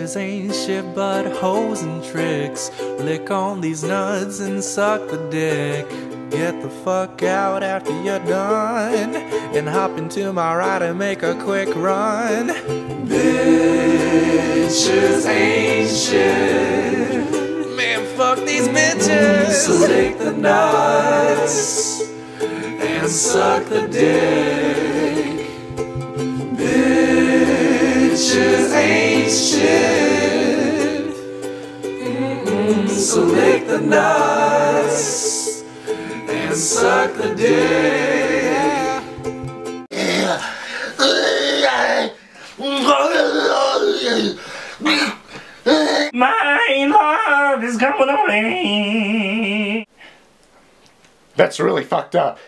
Bitches ain't shit but hoes and tricks. Lick on these nuts and suck the dick. Get the fuck out after you're done and hop into my ride and make a quick run. Bitches ain't shit. Man, fuck these bitches. So lick the nuts and suck the dick. Bitches ain't shit. So lick the nuts and suck the dick. My love is going away. That's really fucked up.